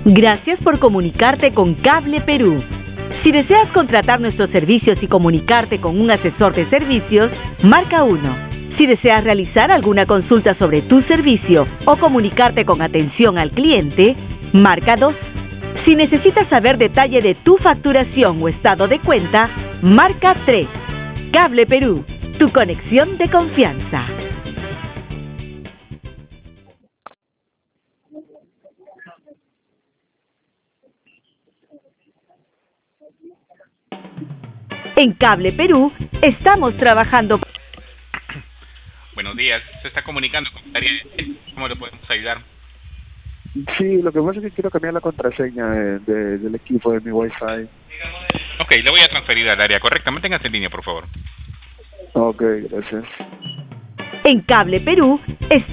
Gracias por comunicarte con Cable Perú. Si deseas contratar nuestros servicios y comunicarte con un asesor de servicios, marca 1. Si deseas realizar alguna consulta sobre tu servicio o comunicarte con atención al cliente, marca 2. Si necesitas saber detalle de tu facturación o estado de cuenta, marca 3. Cable Perú, tu conexión de confianza. En Cable Perú estamos trabajando. Buenos días, se está comunicando con el área de... ¿Cómo le podemos ayudar? Sí, lo que pasa es que quiero cambiar la contraseña del equipo de mi Wi-Fi. Ok, le voy a transferir al área correcta. Manténgase en línea, por favor. Ok, gracias. En Cable Perú